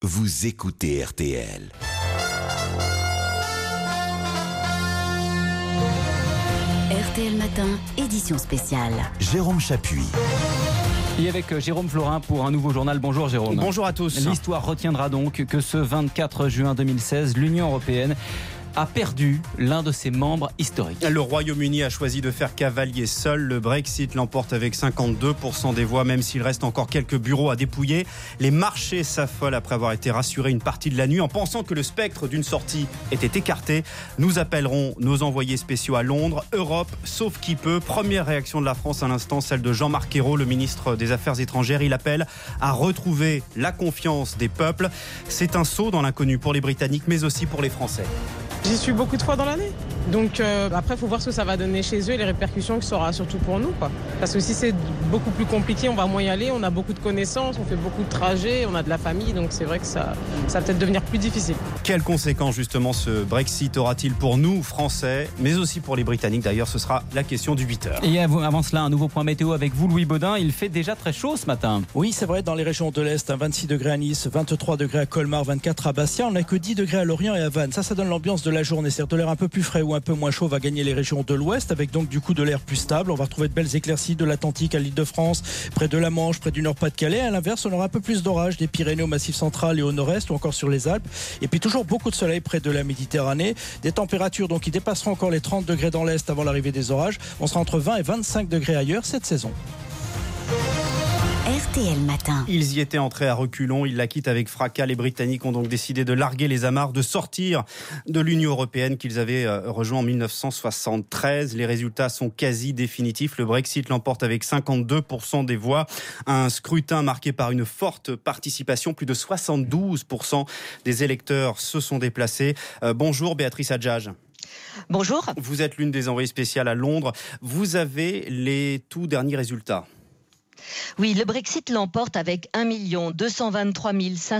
Vous écoutez RTL. RTL Matin, édition spéciale. Jérôme Chapuis. Et avec Jérôme Florin pour un nouveau journal. Bonjour Jérôme. Bonjour à tous. L'histoire retiendra donc que ce 24 juin 2016, l'Union européenne a perdu l'un de ses membres historiques. Le Royaume-Uni a choisi de faire cavalier seul. Le Brexit l'emporte avec 52% des voix, même s'il reste encore quelques bureaux à dépouiller. Les marchés s'affolent après avoir été rassurés une partie de la nuit en pensant que le spectre d'une sortie était écarté. Nous appellerons nos envoyés spéciaux à Londres. Europe, sauf qui peut. Première réaction de la France à l'instant, celle de Jean-Marc Ayrault, le ministre des Affaires étrangères. Il appelle à retrouver la confiance des peuples. C'est un saut dans l'inconnu pour les Britanniques, mais aussi pour les Français. J'y suis beaucoup de fois dans l'année. Donc après, il faut voir ce que ça va donner chez eux et les répercussions que ça aura surtout pour nous, quoi. Parce que si c'est beaucoup plus compliqué, on va moins y aller, on a beaucoup de connaissances, on fait beaucoup de trajets, on a de la famille, donc c'est vrai que ça va peut-être devenir plus difficile. Quelles conséquences justement ce Brexit aura-t-il pour nous, Français, mais aussi pour les Britanniques? D'ailleurs, ce sera la question du 8h. Et avant cela, un nouveau point météo avec vous, Louis Baudin. Il fait déjà très chaud ce matin. Oui, c'est vrai, dans les régions de l'Est, 26 degrés à Nice, 23 degrés à Colmar, 24 à Bastia. On n'a que 10 degrés à Lorient et à Vannes. Ça donne l'ambiance de la journée. C'est-à-dire de l'air un peu plus frais ou un peu moins chaud va gagner les régions de l'Ouest, avec donc du coup de l'air plus stable. On va retrouver de belles éclaircies de l'Atlantique à l'Île-de-France, près de la Manche, près du Nord-Pas-de-Calais. À l'inverse, on aura un peu plus d'orage des Pyrénées au Massif central et au nord-est, ou encore sur les Alpes. Et puis toujours beaucoup de soleil près de la Méditerranée. Des températures donc qui dépasseront encore les 30 degrés dans l'Est avant l'arrivée des orages. On sera entre 20 et 25 degrés ailleurs cette saison. RTL Matin. Ils y étaient entrés à reculons, ils la quittent avec fracas. Les Britanniques ont donc décidé de larguer les amarres, de sortir de l'Union européenne qu'ils avaient rejoint en 1973. Les résultats sont quasi définitifs. Le Brexit l'emporte avec 52% des voix. Un scrutin marqué par une forte participation. Plus de 72% des électeurs se sont déplacés. Bonjour Béatrice Adjage. Bonjour. Vous êtes l'une des envoyées spéciales à Londres. Vous avez les tout derniers résultats. Oui, le Brexit l'emporte avec 1 223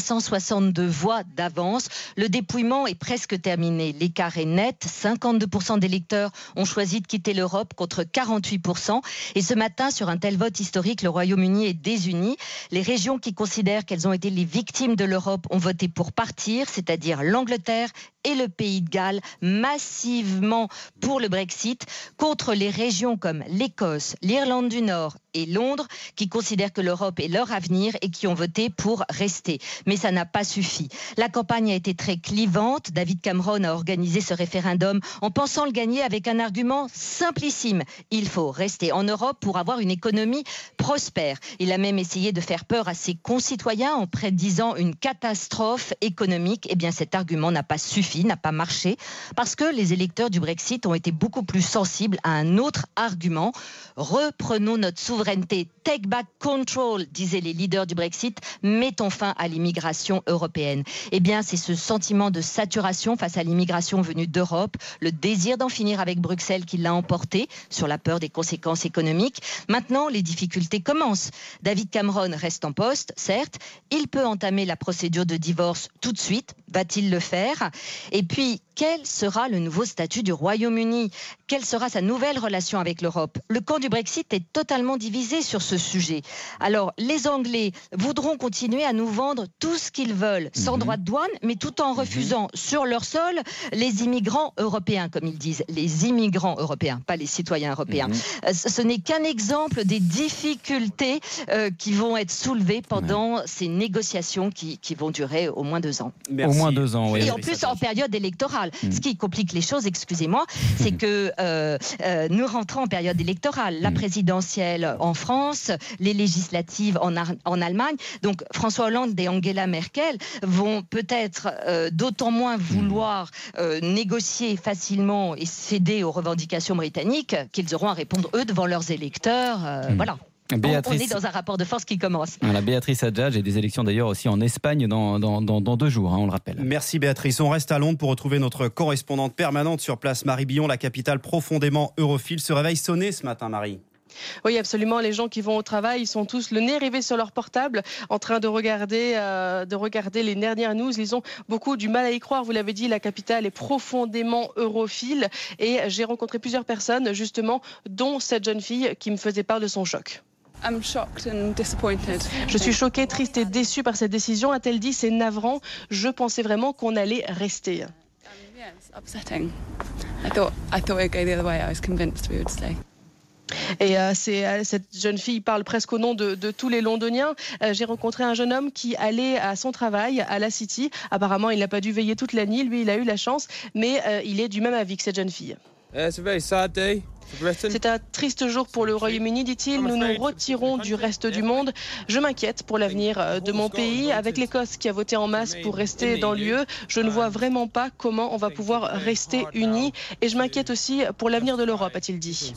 562 voix d'avance. Le dépouillement est presque terminé. L'écart est net. 52% d'électeurs ont choisi de quitter l'Europe contre 48%. Et ce matin, sur un tel vote historique, le Royaume-Uni est désuni. Les régions qui considèrent qu'elles ont été les victimes de l'Europe ont voté pour partir, c'est-à-dire l'Angleterre et le Pays de Galles, massivement pour le Brexit, contre les régions comme l'Écosse, l'Irlande du Nord et Londres, qui considèrent que l'Europe est leur avenir et qui ont voté pour rester. Mais ça n'a pas suffi. La campagne a été très clivante. David Cameron a organisé ce référendum en pensant le gagner avec un argument simplissime. Il faut rester en Europe pour avoir une économie prospère. Il a même essayé de faire peur à ses concitoyens en prédisant une catastrophe économique. Eh bien, cet argument n'a pas suffi, n'a pas marché, parce que les électeurs du Brexit ont été beaucoup plus sensibles à un autre argument. Reprenons notre souveraineté. Take back control, disaient les leaders du Brexit. Mettons fin à l'immigration européenne. Eh bien, c'est ce sentiment de saturation face à l'immigration venue d'Europe, le désir d'en finir avec Bruxelles qui l'a emporté sur la peur des conséquences économiques. Maintenant, les difficultés commencent. David Cameron reste en poste, certes. Il peut entamer la procédure de divorce tout de suite. Va-t-il le faire? Et puis, quel sera le nouveau statut du Royaume-Uni? Quelle sera sa nouvelle relation avec l'Europe? Le camp du Brexit est totalement divisé sur ce sujet. Alors, les Anglais voudront continuer à nous vendre tout ce qu'ils veulent, sans droit de douane, mais tout en refusant sur leur sol les immigrants européens, comme ils disent. Les immigrants européens, pas les citoyens européens. Ce n'est qu'un exemple des difficultés qui vont être soulevées pendant ces négociations qui vont durer au moins 2 ans. Merci. Au moins 2 ans, oui. Et en plus, en période électorale. Ce qui complique les choses, excusez-moi, c'est que nous rentrons en période électorale. La présidentielle en France, les législatives en Allemagne. Donc François Hollande et Angela Merkel vont peut-être d'autant moins vouloir négocier facilement et céder aux revendications britanniques qu'ils auront à répondre eux devant leurs électeurs. Voilà. Béatrice... On est dans un rapport de force qui commence. Voilà, Béatrice Adjage, et des élections d'ailleurs aussi en Espagne dans 2 jours, on le rappelle. Merci Béatrice. On reste à Londres pour retrouver notre correspondante permanente sur place, Marie Billon, la capitale profondément europhile. Ce réveil sonné ce matin, Marie. Oui, absolument. Les gens qui vont au travail, ils sont tous le nez rivé sur leur portable, en train de regarder les dernières news. Ils ont beaucoup du mal à y croire. Vous l'avez dit, la capitale est profondément europhile. Et j'ai rencontré plusieurs personnes, justement, dont cette jeune fille qui me faisait part de son choc. Je suis choquée, triste et déçue par cette décision, a-t-elle dit. C'est navrant. Je pensais vraiment qu'on allait rester. Et cette jeune fille parle presque au nom de tous les Londoniens. J'ai rencontré un jeune homme qui allait à son travail à la City. Apparemment, il n'a pas dû veiller toute la nuit. Lui, il a eu la chance, mais il est du même avis que cette jeune fille. C'est un triste jour pour le Royaume-Uni, dit-il. Nous nous retirons du reste du monde. Je m'inquiète pour l'avenir de mon pays. Avec l'Écosse qui a voté en masse pour rester dans l'UE, je ne vois vraiment pas comment on va pouvoir rester unis. Et je m'inquiète aussi pour l'avenir de l'Europe, a-t-il dit.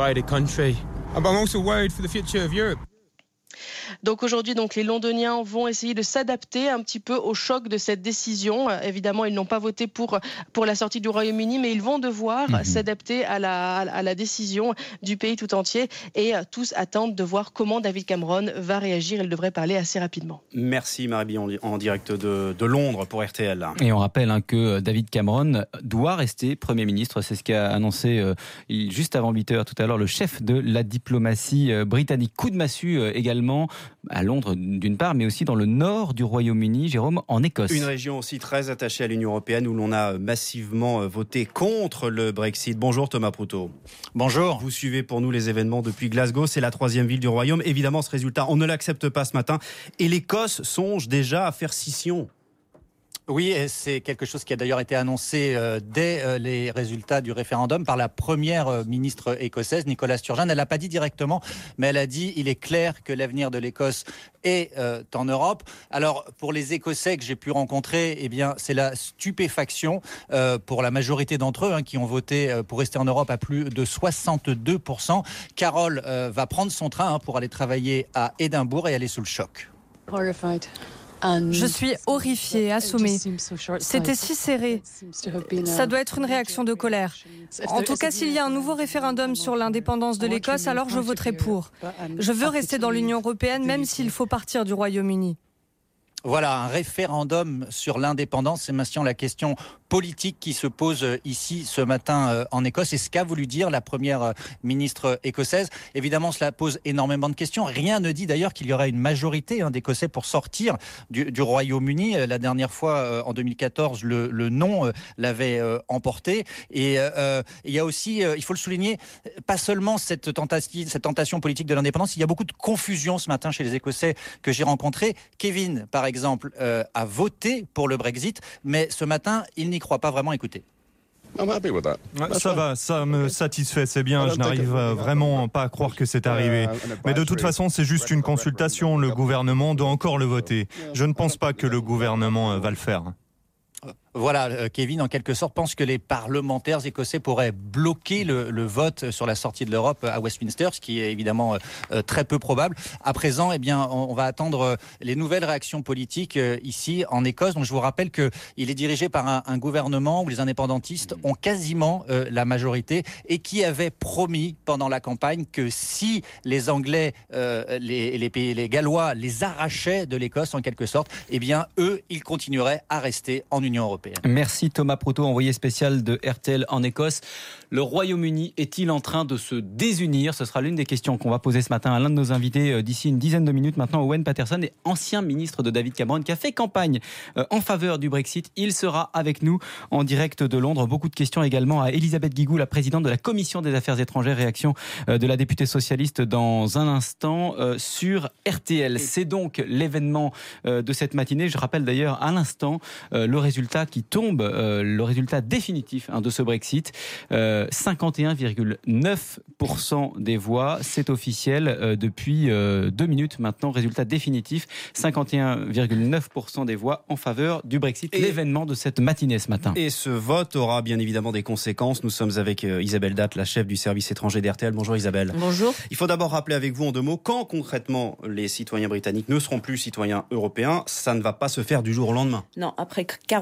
Donc aujourd'hui, les Londoniens vont essayer de s'adapter un petit peu au choc de cette décision. Évidemment, ils n'ont pas voté pour la sortie du Royaume-Uni, mais ils vont devoir s'adapter à la décision du pays tout entier. Et tous attendent de voir comment David Cameron va réagir. Il devrait parler assez rapidement. Merci Marie-Bille en direct de Londres pour RTL. Et on rappelle que David Cameron doit rester Premier ministre. C'est ce qu'a annoncé juste avant 8h tout à l'heure le chef de la diplomatie britannique. Coup de massue également à Londres d'une part, mais aussi dans le nord du Royaume-Uni, Jérôme, en Écosse. Une région aussi très attachée à l'Union européenne où l'on a massivement voté contre le Brexit. Bonjour Thomas Proutot. Bonjour. Vous suivez pour nous les événements depuis Glasgow, c'est la 3e ville du Royaume. Évidemment, ce résultat, on ne l'accepte pas ce matin. Et l'Écosse songe déjà à faire scission. Oui, et c'est quelque chose qui a d'ailleurs été annoncé dès les résultats du référendum par la première ministre écossaise, Nicola Sturgeon. Elle l'a pas dit directement, mais elle a dit il est clair que l'avenir de l'Écosse est en Europe. Alors, pour les Écossais que j'ai pu rencontrer, eh bien, c'est la stupéfaction pour la majorité d'entre eux qui ont voté pour rester en Europe à plus de 62%. Carole va prendre son train pour aller travailler à Édimbourg et elle est sous le choc. Je suis horrifiée, assommée. C'était si serré. Ça doit être une réaction de colère. En tout cas, s'il y a un nouveau référendum sur l'indépendance de l'Écosse, alors je voterai pour. Je veux rester dans l'Union européenne, même s'il faut partir du Royaume-Uni. Voilà, un référendum sur l'indépendance, c'est maintenant la question politique qui se pose ici ce matin en Écosse. C'est ce qu'a voulu dire la première ministre écossaise. Évidemment, cela pose énormément de questions. Rien ne dit d'ailleurs qu'il y aura une majorité d'Écossais pour sortir du Royaume-Uni. La dernière fois, en 2014, le non l'avait emporté. Et il y a aussi, il faut le souligner, pas seulement cette tentation politique de l'indépendance, il y a beaucoup de confusion ce matin chez les Écossais que j'ai rencontrés. Kevin, par exemple, a voté pour le Brexit, mais ce matin, il n'y croit pas vraiment. Écoutez. Ça va, ça me satisfait, c'est bien, je n'arrive vraiment pas à croire que c'est arrivé. Mais de toute façon, c'est juste une consultation, le gouvernement doit encore le voter. Je ne pense pas que le gouvernement va le faire. Voilà, Kevin, en quelque sorte, pense que les parlementaires écossais pourraient bloquer le vote sur la sortie de l'Europe à Westminster, ce qui est évidemment très peu probable. À présent, eh bien, on va attendre les nouvelles réactions politiques ici en Écosse. Donc, je vous rappelle qu'il est dirigé par un gouvernement où les indépendantistes ont quasiment la majorité et qui avait promis pendant la campagne que si les Anglais, les Gallois les arrachaient de l'Écosse en quelque sorte, eh bien, eux, ils continueraient à rester en Union européenne. Merci Thomas Proutot, envoyé spécial de RTL en Écosse. Le Royaume-Uni est-il en train de se désunir ? Ce sera l'une des questions qu'on va poser ce matin à l'un de nos invités d'ici une dizaine de minutes. Maintenant, Owen Paterson est ancien ministre de David Cameron qui a fait campagne en faveur du Brexit. Il sera avec nous en direct de Londres. Beaucoup de questions également à Elisabeth Guigou, la présidente de la Commission des Affaires étrangères. Réaction de la députée socialiste dans un instant sur RTL. C'est donc l'événement de cette matinée. Je rappelle d'ailleurs à l'instant le résultat qui tombe, le résultat définitif de ce Brexit. 51,9% des voix, c'est officiel depuis 2 minutes maintenant. Résultat définitif, 51,9% des voix en faveur du Brexit. L'événement de cette matinée ce matin. Et ce vote aura bien évidemment des conséquences. Nous sommes avec Isabelle Datt, la chef du service étranger d'RTL. Bonjour Isabelle. Bonjour. Il faut d'abord rappeler avec vous en 2 mots, quand concrètement les citoyens britanniques ne seront plus citoyens européens, ça ne va pas se faire du jour au lendemain. Non, après 43 ans de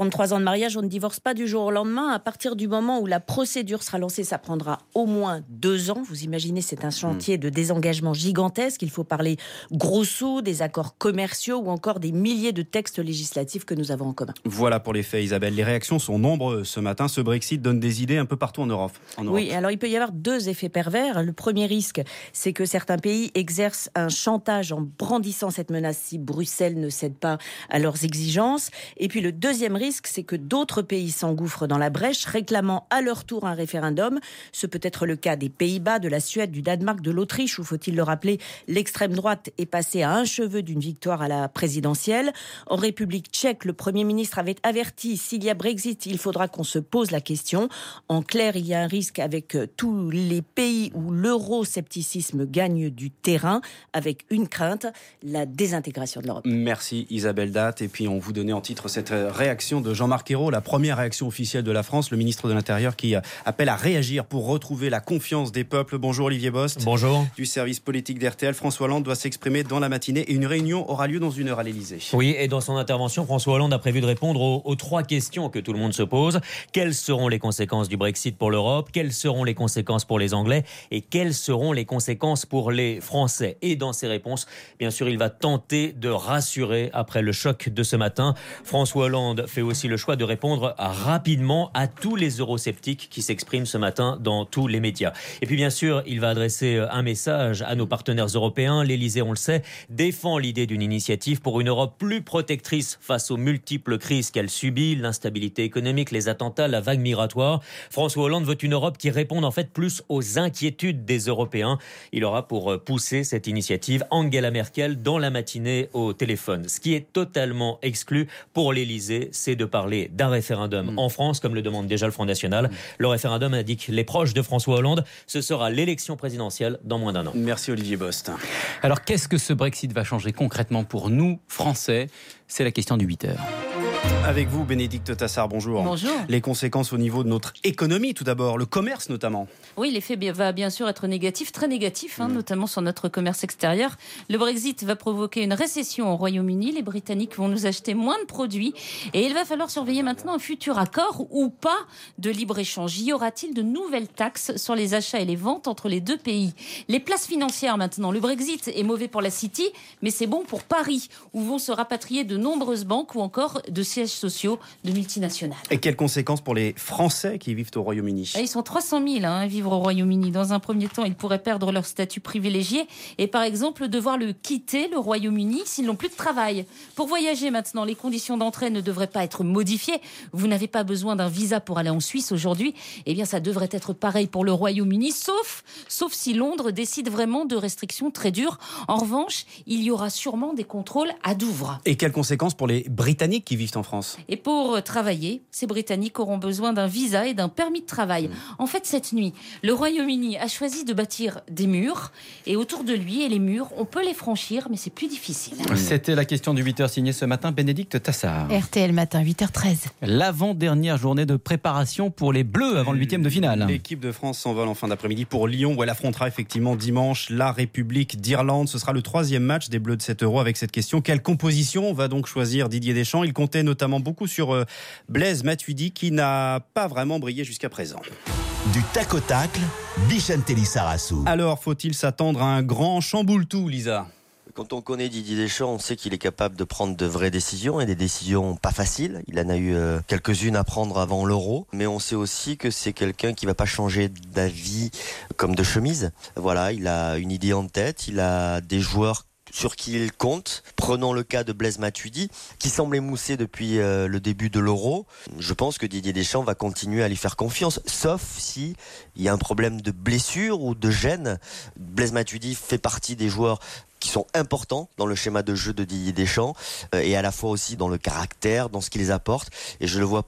mariage, on ne divorce pas du jour au lendemain. À partir du moment où la procédure sera lancée, ça prendra au moins 2 ans. Vous imaginez, c'est un chantier de désengagement gigantesque. Il faut parler gros sous, des accords commerciaux ou encore des milliers de textes législatifs que nous avons en commun. Voilà pour les faits, Isabelle. Les réactions sont nombreuses ce matin. Ce Brexit donne des idées un peu partout en Europe. Oui, alors il peut y avoir 2 effets pervers. Le premier risque, c'est que certains pays exercent un chantage en brandissant cette menace si Bruxelles ne cède pas à leurs exigences. Et puis le deuxième risque, c'est que d'autres pays s'engouffrent dans la brèche, réclamant à leur tour un référendum. Ce peut être le cas des Pays-Bas, de la Suède, du Danemark, de l'Autriche, où, faut-il le rappeler, l'extrême droite est passée à un cheveu d'une victoire à la présidentielle. En République tchèque, le Premier ministre avait averti, s'il y a Brexit, il faudra qu'on se pose la question. En clair, il y a un risque avec tous les pays où l'euroscepticisme gagne du terrain, avec une crainte, la désintégration de l'Europe. Merci Isabelle Datte. Et puis on vous donnait en titre cette réaction de Jean-Marc Ayrault, la première réaction officielle de la France, le ministre de l'Intérieur qui appelle à réagir pour retrouver la confiance des peuples. Bonjour Olivier Bost. Bonjour. Du service politique d'RTL, François Hollande doit s'exprimer dans la matinée et une réunion aura lieu dans 1 heure à l'Élysée. Oui, et dans son intervention, François Hollande a prévu de répondre aux 3 questions que tout le monde se pose. Quelles seront les conséquences du Brexit pour l'Europe ? Quelles seront les conséquences pour les Anglais ? Et quelles seront les conséquences pour les Français ? Et dans ses réponses, bien sûr, il va tenter de rassurer après le choc de ce matin. François Hollande fait aussi le choix de répondre rapidement à tous les eurosceptiques qui s'expriment ce matin dans tous les médias. Et puis bien sûr, il va adresser un message à nos partenaires européens. L'Élysée, on le sait, défend l'idée d'une initiative pour une Europe plus protectrice face aux multiples crises qu'elle subit, l'instabilité économique, les attentats, la vague migratoire. François Hollande veut une Europe qui réponde en fait plus aux inquiétudes des Européens. Il aura pour pousser cette initiative Angela Merkel dans la matinée au téléphone. Ce qui est totalement exclu pour l'Élysée, c'est de parler d'un référendum en France, comme le demande déjà le Front National. Le référendum, indique les proches de François Hollande, ce sera l'élection présidentielle dans moins d'1 an. Merci Olivier Bost. Alors qu'est-ce que ce Brexit va changer concrètement pour nous, Français ? C'est la question du 8h. Avec vous, Bénédicte Tassard, bonjour. Bonjour. Les conséquences au niveau de notre économie, tout d'abord, le commerce notamment. Oui, l'effet va bien sûr être négatif, très négatif, notamment sur notre commerce extérieur. Le Brexit va provoquer une récession au Royaume-Uni. Les Britanniques vont nous acheter moins de produits. Et il va falloir surveiller maintenant un futur accord ou pas de libre-échange. Y aura-t-il de nouvelles taxes sur les achats et les ventes entre les 2 pays ? Les places financières maintenant. Le Brexit est mauvais pour la City, mais c'est bon pour Paris, où vont se rapatrier de nombreuses banques ou encore de sièges sociaux de multinationales. Et quelles conséquences pour les Français qui vivent au Royaume-Uni ? Ils sont 300 000 à vivre au Royaume-Uni. Dans un premier temps, ils pourraient perdre leur statut privilégié et par exemple devoir quitter le Royaume-Uni s'ils n'ont plus de travail. Pour voyager maintenant, les conditions d'entrée ne devraient pas être modifiées. Vous n'avez pas besoin d'un visa pour aller en Suisse aujourd'hui. Eh bien, ça devrait être pareil pour le Royaume-Uni, sauf si Londres décide vraiment de restrictions très dures. En revanche, il y aura sûrement des contrôles à Douvres. Et quelles conséquences pour les Britanniques qui vivent en France ? Et pour travailler, ces Britanniques auront besoin d'un visa et d'un permis de travail. En fait, cette nuit, le Royaume-Uni a choisi de bâtir des murs. Et autour de lui, et les murs, on peut les franchir, mais c'est plus difficile. C'était la question du 8h signée ce matin, Bénédicte Tassard. RTL Matin, 8h13. L'avant-dernière journée de préparation pour les Bleus avant le 8e de finale. L'équipe de France s'envole en fin d'après-midi pour Lyon, où elle affrontera effectivement dimanche la République d'Irlande. Ce sera le 3e match des Bleus de 7 € avec cette question. Quelle composition va donc choisir Didier Deschamps ? Il comptait notamment beaucoup sur Blaise Matuidi qui n'a pas vraiment brillé jusqu'à présent. Du tac au tac, Bichentelli Sarassou. Alors, faut-il s'attendre à un grand chamboule-tout, Lisa ? Quand on connaît Didier Deschamps, on sait qu'il est capable de prendre de vraies décisions et des décisions pas faciles. Il en a eu quelques-unes à prendre avant l'Euro, mais on sait aussi que c'est quelqu'un qui va pas changer d'avis comme de chemise. Voilà, il a une idée en tête, il a des joueurs sur qui il compte. Prenons le cas de Blaise Matuidi, qui semble émoussé depuis le début de l'Euro. Je pense que Didier Deschamps va continuer à lui faire confiance, sauf si il y a un problème de blessure ou de gêne. Blaise Matuidi fait partie des joueurs qui sont importants dans le schéma de jeu de Didier Deschamps et à la fois aussi dans le caractère, dans ce qu'ils apportent. Et je ne le vois pas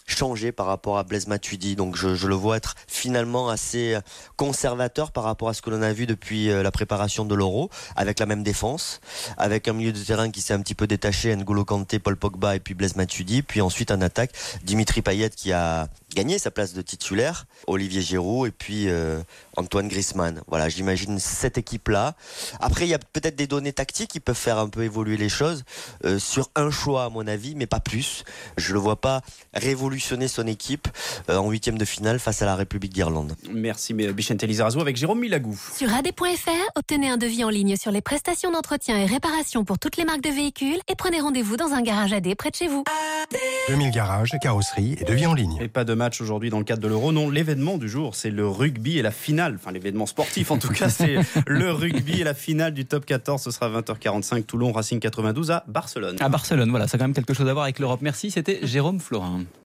changer par rapport à Blaise Matuidi. Donc je le vois être finalement assez conservateur par rapport à ce que l'on a vu depuis la préparation de l'Euro, avec la même défense, avec un milieu de terrain qui s'est un petit peu détaché, N'Golo Kanté, Paul Pogba et puis Blaise Matuidi, puis ensuite en attaque, Dimitri Payet qui a gagné sa place de titulaire, Olivier Giroud et puis Antoine Griezmann. Voilà, j'imagine cette équipe-là. Après, il y a peut-être des données tactiques qui peuvent faire un peu évoluer les choses sur un choix à mon avis, mais pas plus. Je le vois pas révolutionner son équipe en 8e de finale face à la République d'Irlande. Merci Bichente Lizarazu avec Jérôme Milagou. Sur AD.fr, obtenez un devis en ligne sur les prestations d'entretien et réparation pour toutes les marques de véhicules et prenez rendez-vous dans un garage AD près de chez vous. 2000 garages, carrosserie et devis en ligne. Et pas de match aujourd'hui dans le cadre de l'Euro. Non, l'événement du jour, c'est le rugby et la finale. Enfin, l'événement sportif en tout cas, c'est le rugby et la finale du top 14. Ce sera 20h45, Toulon Racing 92 à Barcelone. À Barcelone, voilà, ça a quand même quelque chose à voir avec l'Europe. Merci, c'était Jérôme Florin.